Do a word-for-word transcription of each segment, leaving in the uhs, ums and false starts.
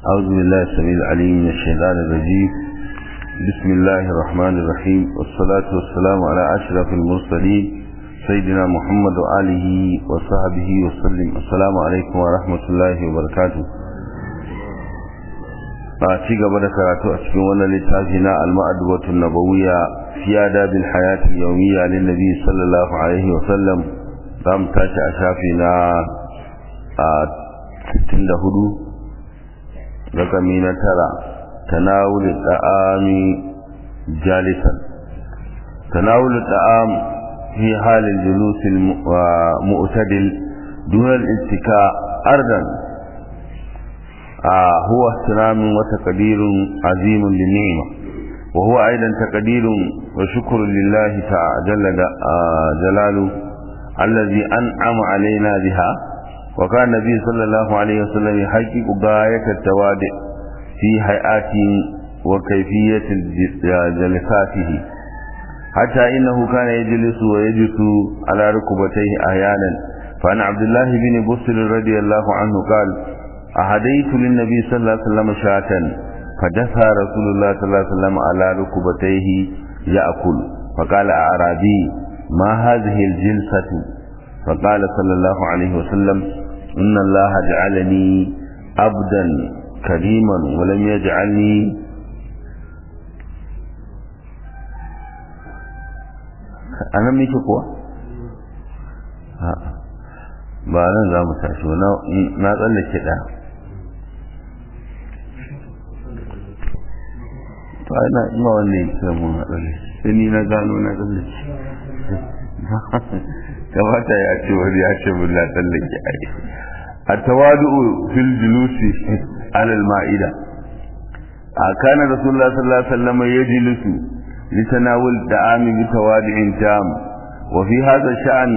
أعوذ بالله السميع العليم من الشيطان الرجيم. بسم الله الرحمن الرحيم، والصلاة والسلام على أشرف المرسلين سيدنا محمد وآله وصحبه وسلم. السلام عليكم ورحمة الله وبركاته. أعطيك بركاته أشكونا لتاجنا المأدبة النبوية في آداب الحياة اليومية للنبي صلى الله عليه وسلم. دام تاشي أشافنا ستين دهدو رقمين ترى تناول الطعام جالسا. تناول الطعام في حال الجلوس المعتدل دون الاتكاء أرضا آه هو احترام وتقدير عظيم للنعمة، وهو أيضا تقدير وشكر لله تعالى آه جلاله الذي أنعم علينا بها. وكان النبي صلى الله عليه وسلم يحقق غاية التواضع في هيئات وكيفية جلساته، حتى إنه كان يجلس ويجلس على ركبتيه أحيانا. فعن عبد الله بن بصر رضي الله عنه قال: أهديت للنبي صلى الله عليه وسلم شاة فدفع رسول الله صلى الله عليه وسلم على ركبتيه يأكل، فقال أعرابي: ما هذه الجلسة؟ فقال صلى الله عليه وسلم: إن الله جعلني عبدا كريما ولم يجعلني أنا ميكي قوة ba nan za mu tashi na tsallake ɗaya. to ina ima wanda ya ce mun haɗari sai ni na gano na tsallake kamata ya ce wani ya ce mun na tsallake a yi a tawadu'u fil julusi alal ma'ida. a kana rasulullah sallallahu alaihi wasallam yajlisu litanawul da'ami bi tawadu'in tam, wa fi hadha sha'an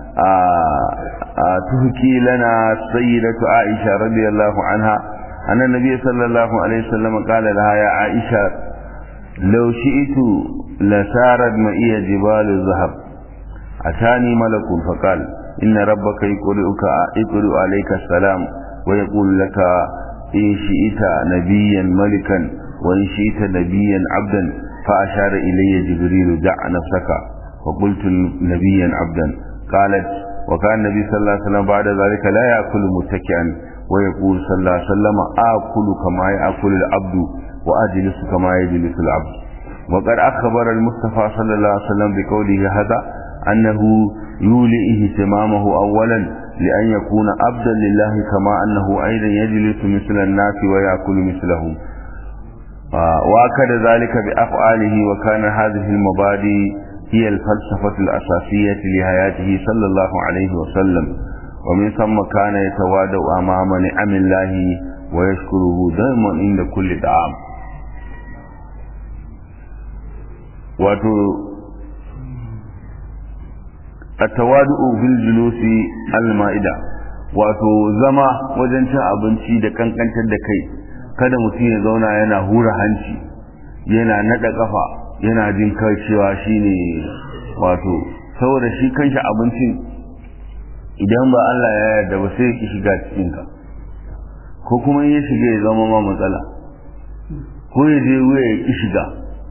تحكي لنا السيدة عائشة رضي الله عنها أن النبي صلى الله عليه وسلم قال لها: يا عائشة، لو شئت لسارت معي جبال الذهب. أتاني ملك فقال: إن ربك يقرئك يقرئ عليك السلام ويقول لك إن شئت نبيا ملكا وإن شئت نبيا عبدا. فأشار إلي جبريل: دع نفسك. فقلت: نبيا عبدا. قالت: وكان النبي صلى الله عليه وسلم بعد ذلك لا يأكل متكئا، ويقول صلى الله عليه وسلم: آكل كما يأكل العبد وأجلس كما يجلس العبد. وقد أخبر المصطفى صلى الله عليه وسلم بقوله هذا أنه يولي اهتمامه أولا لأن يكون عبدا لله، كما أنه أيضا يجلس مثل الناس ويأكل مثلهم، وأكد ذلك بأفعاله. وكان هذه المبادئ هي الفلسفة الأساسية لحياته صلى الله عليه وسلم، ومن ثم كان يتواضع أمام نعم الله ويشكره دائما عند كل دعام. wato التواضع في الجلوس المائدة، wato zama wajen cin abinci da kankantar da kai. kada mutum ya zauna yana hura hanci yana nada kafa yana jin kai cewa shine wato, saboda shi kanshi abincin idan ba Allah ya yarda ba sai ya shiga cikin ka, ko kuma ya shiga ya zama ma matsala, ko ya je wuya ya ki shiga.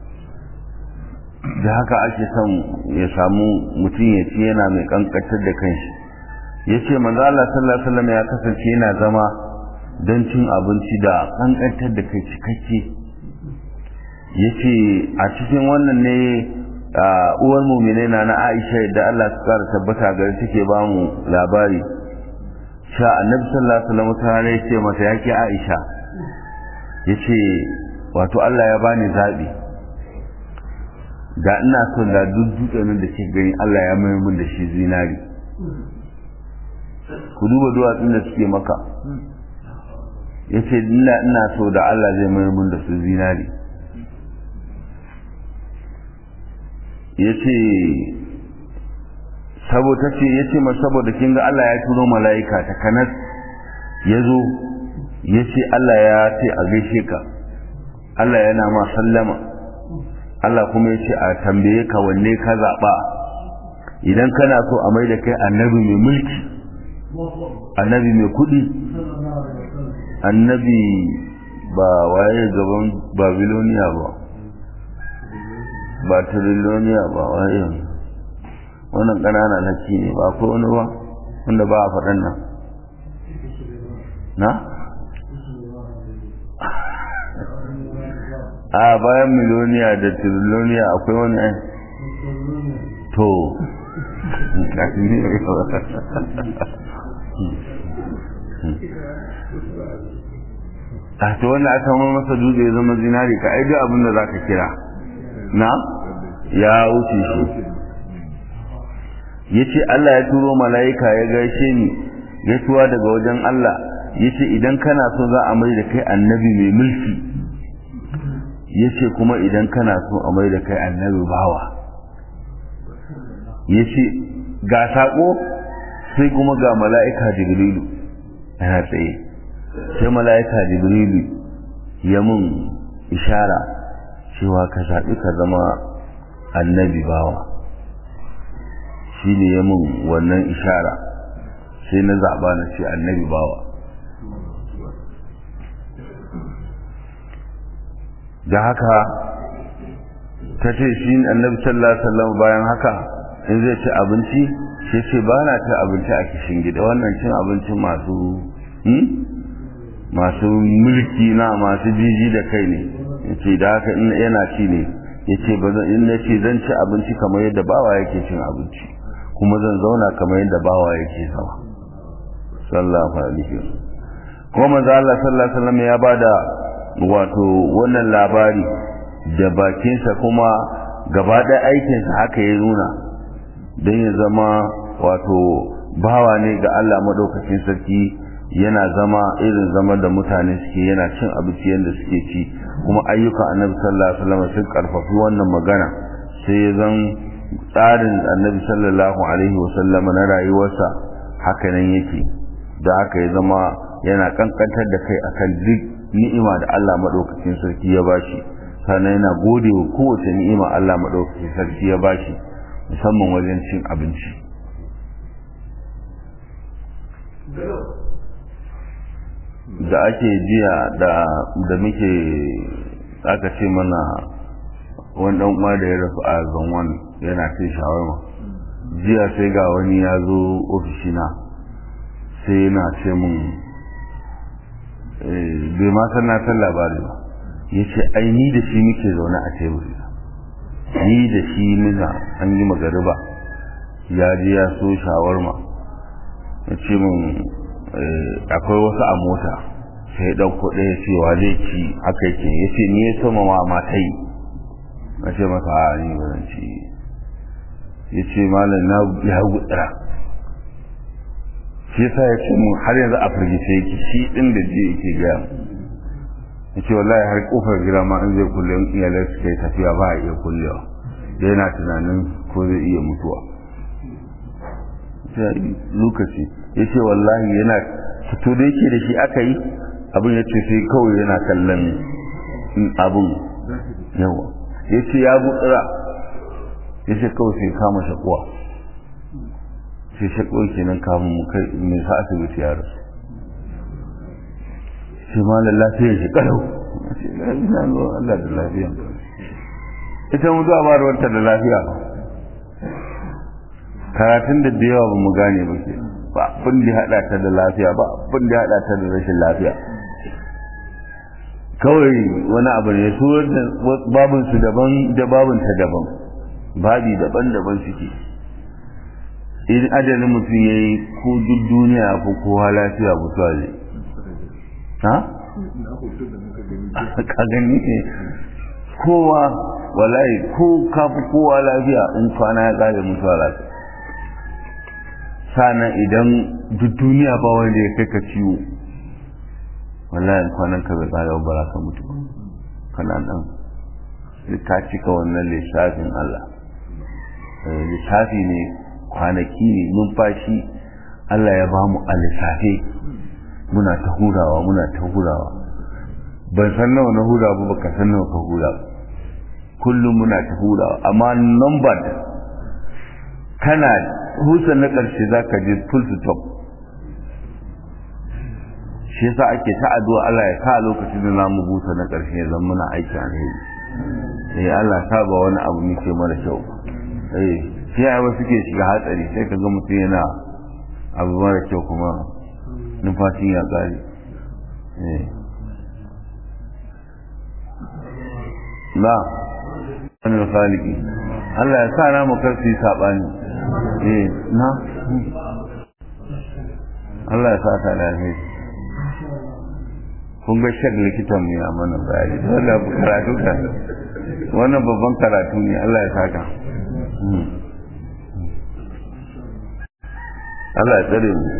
da haka ake son ya samu mutum ya ci yana mai kankantar da kanshi. yace manzo Allah sallallahu alaihi wasallam ya kasance yana zama don cin abinci da kankantar da kai cikakke. yace a cikin wannan ne uwar mu'minai na na Aisha da Allah ya kara tabbata gare take ba mu labari cewa Annabi sallallahu alaihi wasallam ta ne yace mata: yake Aisha, yace wato Allah ya bani zabi, da ina son da dutsen da ke gani Allah ya mai mun da shi zinari. ku duba duwatsun da suke maka, yace ina ina so da Allah zai mai mun da su zinari. yace saboda ce yace ma saboda kin ga Allah ya turo malaika ta kanas yazo yace Allah ya ce a gaishe ka, Allah yana ma sallama, Allah kuma yace a tambaye ka wanne ka zaba. idan kana so a mai da kai annabi mai mulki, annabi mai kudi, annabi ba waye gaban babiloniya ba ba triloniya ba waye wannan ƙananan haki ne ba ko wani ba wanda ba a faɗan nan na? a bayan miloniya da triloniya akwai wani ai to a to wanda aka ma masa dutse ya zama zinari ka aidi abin da za ka kira na ya wuce shi ya ce Allah ya turo mala'ika ya gaishe ni gaisuwa daga wajen Allah ya ce idan kana so za a mai da kai annabi mai mulki ya ce kuma idan kana so a mai da kai annabi bawa ya ce ga saƙo sai kuma ga mala'ika jibrilu yana tsaye sai mala'ika jibrilu ya mun ishara cewa ka zaɓi ka zama annabi bawa shi ne ya mun wannan ishara sai na zaɓa na ce annabi bawa da haka ta ce shi annabi sallallahu alaihi wasallam bayan haka in zai ci abinci sai ce ba na ci abinci a kishin gida wannan cin abincin masu masu mulki na masu jiji da kai ne yace da haka in yana ci ne yace ba zan in nace zan ci abinci kamar yadda bawa yake cin abinci kuma zan zauna kamar yadda bawa yake zama sallallahu alaihi wasallam kuma manzo Allah sallallahu alaihi wasallam ya bada wato wannan labari da bakinsa kuma gaba ɗaya aikinsa haka ya nuna don ya zama wato bawa ne ga Allah madaukakin sarki yana zama irin zama da mutane suke yana cin abinci yadda suke ci kuma ayyukan annabi sallallahu alaihi wasallam sun karfafi wannan magana sai ya zan tsarin annabi sallallahu alaihi wasallam na rayuwarsa haka nan yake da haka ya zama yana kankantar da kai akan duk ni'ima da Allah madaukakin sarki ya bashi sannan yana gode wa kowace ni'ima Allah madaukakin sarki ya bashi musamman wajen cin abinci da ake jiya da da muke aka ce mana wani dan uwa da ya rasu a zanwan yana cin shawarma jiya sai ga wani ya zo ofishina sai yana ce mun bai ma san na san labari ba ya ce ai ni da shi muke zaune a teburi ni da shi muna an yi magariba ya je ya so shawarma ya ce mun akwai wasu a mota sai ya ɗauko ɗaya cewa zai ci haka yake ya ce ni ya sama ma matai na ce masa a ni ba zan ci ya ce malam na ya gudura shi yasa ya ce mun har yanzu a firgice yake shi ɗin da je yake gaya ya ce wallahi har kofar gida ma in zai kulle in iyalai suka yi tafiya ba a iya kullewa da yana tunanin ko zai iya mutuwa lokaci ya ce wallahi yana fito da yake da shi aka yi abin ya ce sai kawai yana kallon abin yawa ya ce ya gutsura ya ce kawai sai kama shakuwa sai shakuwa kenan kamun mu kai mai sa asibiti ya rasu sai ma da lafiyar shi kalau ina zo Allah da lafiya ita mutuwa ba ruwanta da lafiya karatun da da yawa ba mu gane ba ke ba abin da hada ta da lafiya ba abin da hada ta da rashin lafiya kawai wani abu ne su babin su daban da babin ta daban babi daban-daban suke in ajalin mutum yayi ko duk duniya ko kowa lafiya mutuwa ne ha ka gani ne kowa wallahi ko kafi kowa lafiya in kwana ya kare mutuwa lafiya sannan idan duk duniya ba wanda ya kai ka ciwo wallahi kwanan ka bai kare ba za ka mutu kana nan ka cika wannan lissafin Allah lissafi ne kwanaki ne numfashi Allah ya ba mu a lissafe muna ta hurawa muna ta hurawa ban san nawa na hura ba baka san nawa ka hura kullum muna ta hurawa amma number kana husa na ƙarshe za ka je full stop shi yasa ake ta addu'a Allah ya sa lokacin da zamu busa na ƙarshe ya zama muna aiki alheri eh Allah ta ba wani abu muke mara kyau eh shi ai wasu suke shiga hatsari sai kaga mutum yana abu mara kyau kuma numfashin ya tsari eh na wani khaliki Allah ya sa na mu karfi sabani eh na Allah ya sa ta lafiya kun ga shek likitan mu ya mana bayani dole bu karatu ka wannan babban karatu ne Allah ya saka Allah ya tsare mu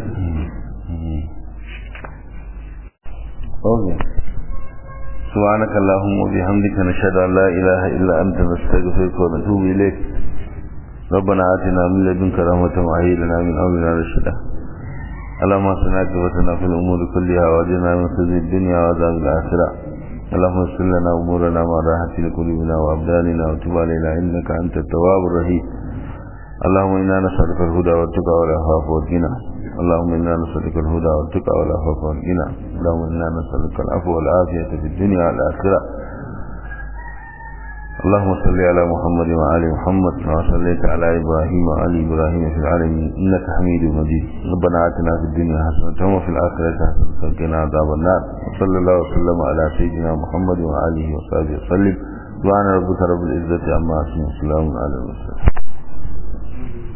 okay سبحانك اللهم وبحمدك نشهد ان لا اله الا انت نستغفرك ونتوب اليك ربنا آتنا من لدنك رحمة وهيئ لنا من امرنا رشدا اللهم اصلح عاقبتنا في الامور كلها واجعلنا من خزي الدنيا وعذاب الاخره اللهم اغفر لنا امورنا ما راحت لقلوبنا وابداننا وتب علينا انك انت التواب الرحيم اللهم انا نسالك الهدى والتقى والعفاف والغنى اللهم انا نسالك الهدى والتقى والعفاف والغنى اللهم انا نسالك العفو والعافيه في الدنيا والاخره اللهم صل على محمد وعلى محمد كما صليت على ابراهيم وعلى ابراهيم في العالمين انك حميد مجيد ربنا آتنا في الدنيا حسنه وفي الاخره حسنه وقنا عذاب النار وصلى الله وسلم على سيدنا محمد وعلى اله وصحبه وسلم سبحان ربك رب العزه عما يصفون وسلام على المرسلين.